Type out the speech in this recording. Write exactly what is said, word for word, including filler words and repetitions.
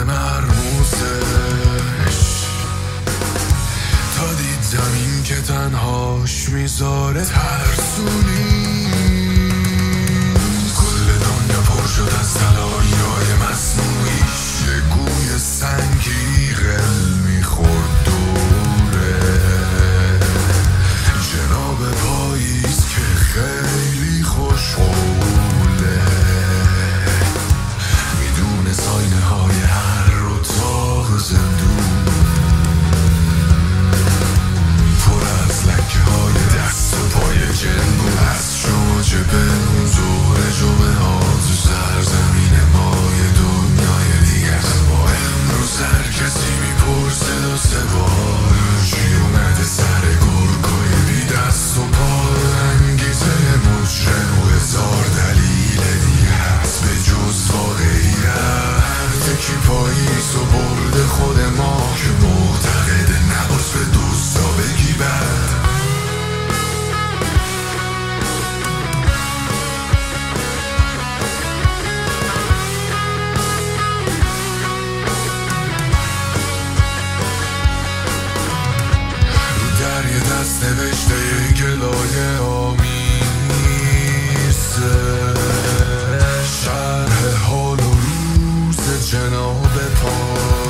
مرموزش تا دیدم این که تنهاش میذاره ترسونی. کل دنیا پر شد از طلایی‌های مصنوعیش، یه گوی سنگی غل میخورد دوره جناب پاییز که خیلی خوشحوله، میدونه ساینه های هر اتاق زندون پر از لکه های دست و پای جنون. از شما چه بهمون ظهر جمعه ها تو سرزمین مای دنیای دیگر با امروز هر کسی میپرسه دو سه بار چی اومده سر گرگای بی دست و پا. انگیزه مجرم و هزار دلیل دیگه هست به جز واقعیت. فکری پاییز و برده خود ما که معتقده نباز به دوستا بگی بد. در یه دست نوشته یه گلایه آمیزه، شرح حال و روز جناب پاییز.